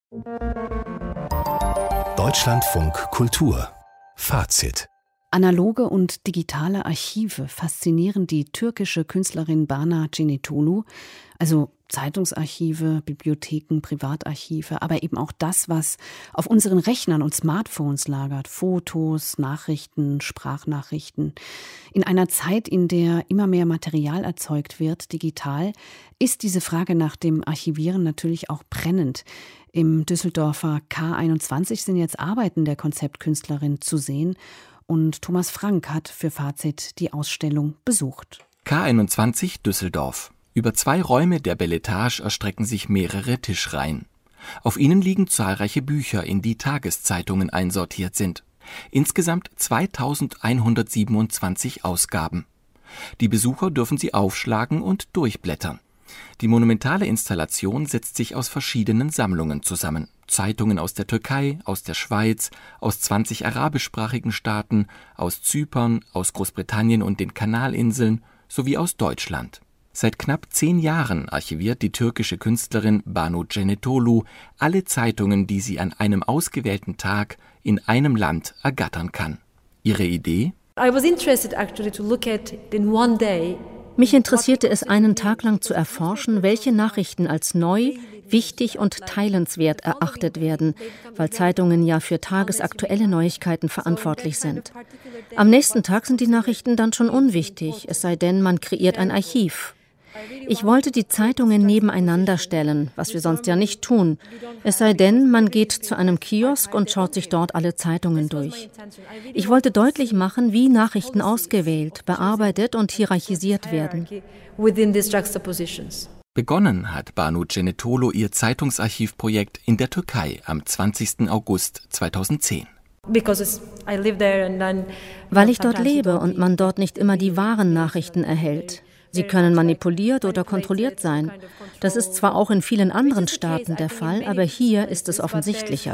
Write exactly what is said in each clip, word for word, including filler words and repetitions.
Deutschlandfunk Kultur Fazit. Analoge und digitale Archive faszinieren die türkische Künstlerin Berna Cennetolu, also Zeitungsarchive, Bibliotheken, Privatarchive, aber eben auch das, was auf unseren Rechnern und Smartphones lagert. Fotos, Nachrichten, Sprachnachrichten. In einer Zeit, in der immer mehr Material erzeugt wird, digital, ist diese Frage nach dem Archivieren natürlich auch brennend. Im Düsseldorfer K einundzwanzig sind jetzt Arbeiten der Konzeptkünstlerin zu sehen. Und Thomas Frank hat für Fazit die Ausstellung besucht. K einundzwanzig Düsseldorf. Über zwei Räume der Beletage erstrecken sich mehrere Tischreihen. Auf ihnen liegen zahlreiche Bücher, in die Tageszeitungen einsortiert sind. Insgesamt zweitausendeinhundertsiebenundzwanzig Ausgaben. Die Besucher dürfen sie aufschlagen und durchblättern. Die monumentale Installation setzt sich aus verschiedenen Sammlungen zusammen. Zeitungen aus der Türkei, aus der Schweiz, aus zwanzig arabischsprachigen Staaten, aus Zypern, aus Großbritannien und den Kanalinseln sowie aus Deutschland. Seit knapp zehn Jahren archiviert die türkische Künstlerin Banu Cennetolu alle Zeitungen, die sie an einem ausgewählten Tag in einem Land ergattern kann. Ihre Idee? I was interested actually to look at in one day. Mich interessierte es, einen Tag lang zu erforschen, welche Nachrichten als neu, wichtig und teilenswert erachtet werden, weil Zeitungen ja für tagesaktuelle Neuigkeiten verantwortlich sind. Am nächsten Tag sind die Nachrichten dann schon unwichtig, es sei denn, man kreiert ein Archiv. Ich wollte die Zeitungen nebeneinander stellen, was wir sonst ja nicht tun. Es sei denn, man geht zu einem Kiosk und schaut sich dort alle Zeitungen durch. Ich wollte deutlich machen, wie Nachrichten ausgewählt, bearbeitet und hierarchisiert werden. Begonnen hat Banu Cennetolu ihr Zeitungsarchivprojekt in der Türkei am zwanzigsten August zweitausendzehn. Weil ich dort lebe und man dort nicht immer die wahren Nachrichten erhält. Sie können manipuliert oder kontrolliert sein. Das ist zwar auch in vielen anderen Staaten der Fall, aber hier ist es offensichtlicher.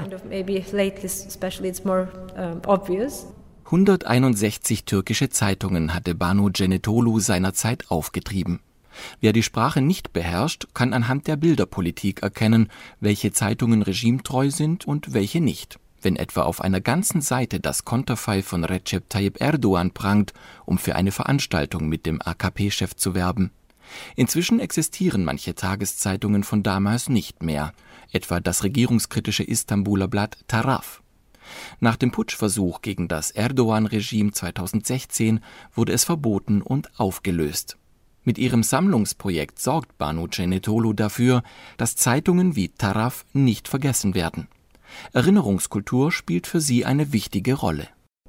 hunderteinundsechzig türkische Zeitungen hatte Banu Cennetolu seinerzeit aufgetrieben. Wer die Sprache nicht beherrscht, kann anhand der Bilderpolitik erkennen, welche Zeitungen regimetreu sind und welche nicht. Wenn etwa auf einer ganzen Seite das Konterfei von Recep Tayyip Erdogan prangt, um für eine Veranstaltung mit dem A K P-Chef zu werben. Inzwischen existieren manche Tageszeitungen von damals nicht mehr, etwa das regierungskritische Istanbuler Blatt Taraf. Nach dem Putschversuch gegen das Erdogan-Regime zweitausendsechzehn wurde es verboten und aufgelöst. Mit ihrem Sammlungsprojekt sorgt Banu Cennetolu dafür, dass Zeitungen wie Taraf nicht vergessen werden. Erinnerungskultur spielt für sie eine wichtige Rolle.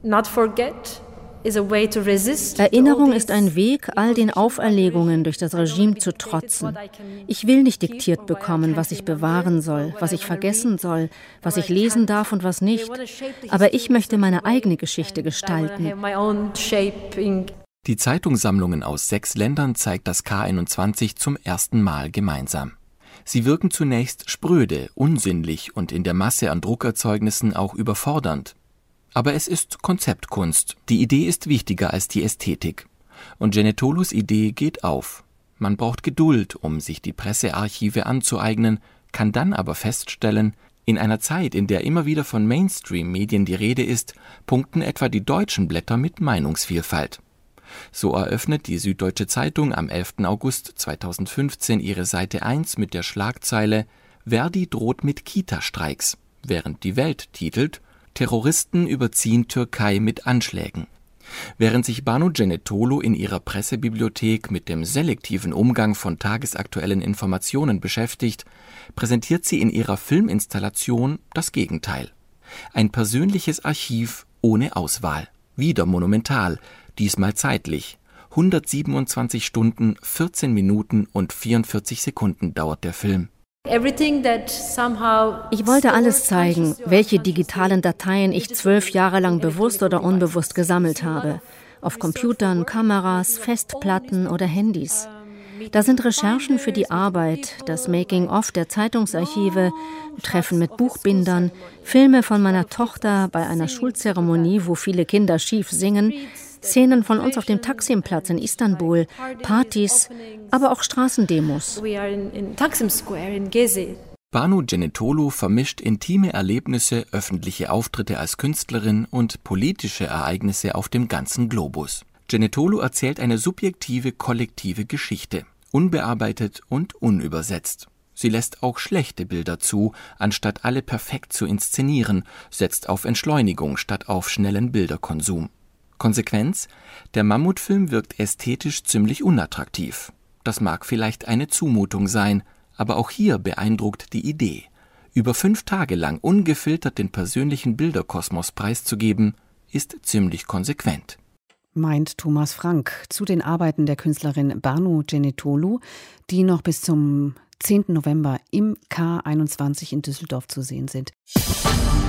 Erinnerung ist ein Weg, all den Auferlegungen durch das Regime zu trotzen. Ich will nicht diktiert bekommen, was ich bewahren soll, was ich vergessen soll, was ich lesen darf und was nicht. Aber ich möchte meine eigene Geschichte gestalten. Die Zeitungssammlungen aus sechs Ländern zeigt das K einundzwanzig zum ersten Mal gemeinsam. Sie wirken zunächst spröde, unsinnlich und in der Masse an Druckerzeugnissen auch überfordernd. Aber es ist Konzeptkunst. Die Idee ist wichtiger als die Ästhetik. Und Cennetolus Idee geht auf. Man braucht Geduld, um sich die Pressearchive anzueignen, kann dann aber feststellen, in einer Zeit, in der immer wieder von Mainstream-Medien die Rede ist, punkten etwa die deutschen Blätter mit Meinungsvielfalt. So eröffnet die Süddeutsche Zeitung am elften August zweitausendfünfzehn ihre Seite eins mit der Schlagzeile »Verdi droht mit Kita-Streiks«, während die Welt titelt »Terroristen überziehen Türkei mit Anschlägen«. Während sich Banu Cennetolu in ihrer Pressebibliothek mit dem selektiven Umgang von tagesaktuellen Informationen beschäftigt, präsentiert sie in ihrer Filminstallation das Gegenteil. Ein persönliches Archiv ohne Auswahl, wieder monumental, diesmal zeitlich. hundertsiebenundzwanzig Stunden, vierzehn Minuten und vierundvierzig Sekunden dauert der Film. Ich wollte alles zeigen, welche digitalen Dateien ich zwölf Jahre lang bewusst oder unbewusst gesammelt habe. Auf Computern, Kameras, Festplatten oder Handys. Da sind Recherchen für die Arbeit, das Making-of der Zeitungsarchive, Treffen mit Buchbindern, Filme von meiner Tochter bei einer Schulzeremonie, wo viele Kinder schief singen, Szenen von uns auf dem Taksimplatz in Istanbul, Partys, aber auch Straßendemos. Banu Genetolu vermischt intime Erlebnisse, öffentliche Auftritte als Künstlerin und politische Ereignisse auf dem ganzen Globus. Genetolu erzählt eine subjektive, kollektive Geschichte, unbearbeitet und unübersetzt. Sie lässt auch schlechte Bilder zu, anstatt alle perfekt zu inszenieren, setzt auf Entschleunigung statt auf schnellen Bilderkonsum. Konsequenz: Der Mammutfilm wirkt ästhetisch ziemlich unattraktiv. Das mag vielleicht eine Zumutung sein, aber auch hier beeindruckt die Idee. Über fünf Tage lang ungefiltert den persönlichen Bilderkosmos preiszugeben, ist ziemlich konsequent. Meint Thomas Frank zu den Arbeiten der Künstlerin Banu Genetolu, die noch bis zum zehnten November im K einundzwanzig in Düsseldorf zu sehen sind.